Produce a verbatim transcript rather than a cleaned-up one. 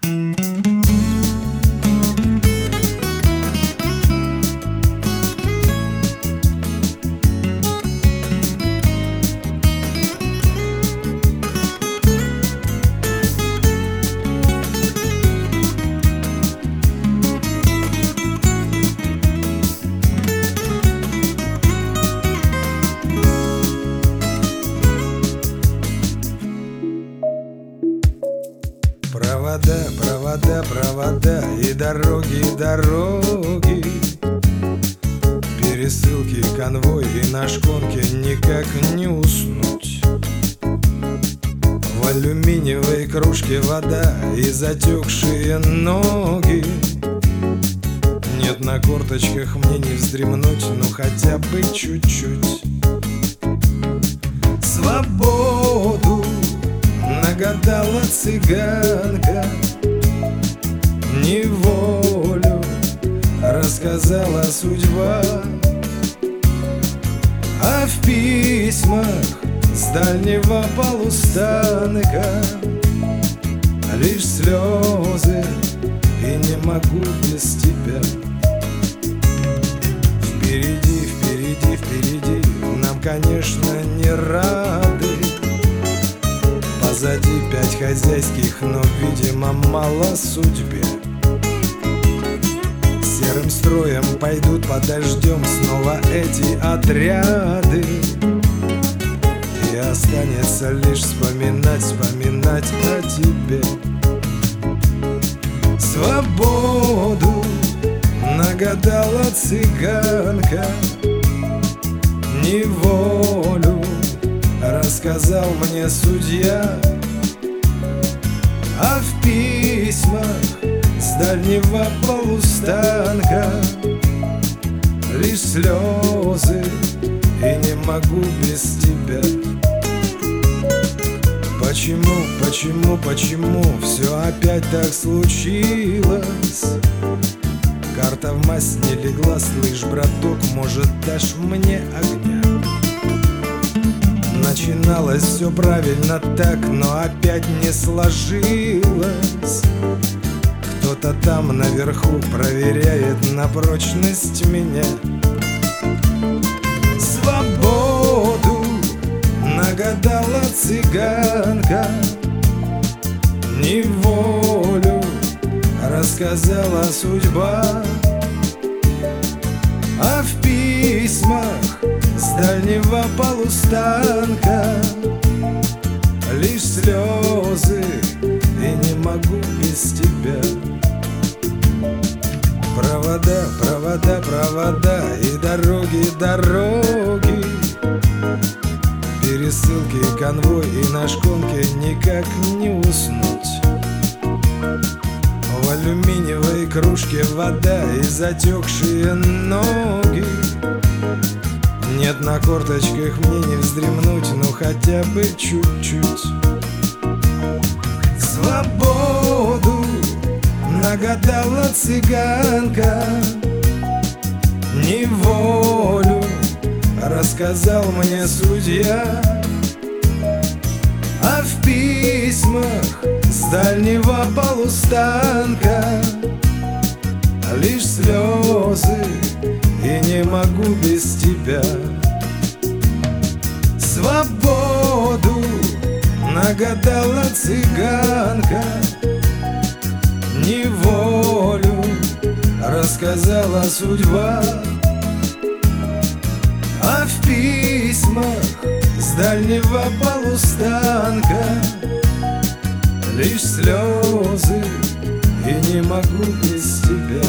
Провода, провода, провода и дороги, и дороги, пересылки, конвой и на шконке никак не уснуть. В алюминиевой кружке вода и затекшие ноги. Нет, на корточках мне не вздремнуть, ну хотя бы чуть-чуть. Свободу нагадала цыганка, неволю рассказала судьба. А в письмах с дальнего полустанка лишь слезы, и не могу без тебя. Впереди, впереди, впереди нам, конечно, не рады. Позади пять хозяйских, но, видимо, мало судьбе. Серым строем пойдут под дождем снова эти отряды, и останется лишь вспоминать, вспоминать о тебе. Свободу нагадала цыганка, неволю рассказал мне судья. А в письмах с дальнего полустанка лишь слезы, и не могу без тебя. Почему, почему, почему все опять так случилось? Карта в масть не легла, слышь, браток, может, дашь мне огня? Начиналось все правильно так, но опять не сложилось. Кто-то там наверху проверяет на прочность меня. Свободу нагадала цыганка, неволю рассказала судьба. А в письмах с дальнего полустанка лишь слезы, и не могу без тебя. Провода, провода, провода и дороги, дороги, пересылки, конвой и на шконке никак не уснуть. В алюминиевой кружке вода и затекшие ноги. Нет, на корточках мне не вздремнуть, ну хотя бы чуть-чуть. Свободу нагадала цыганка, неволю рассказал мне судья. А в письмах с дальнего полустанка лишь слезы, и не могу без тебя. Свободу нагадала цыганка, неволю рассказала судьба. А в письмах с дальнего полустанка лишь слезы, и не могу без тебя.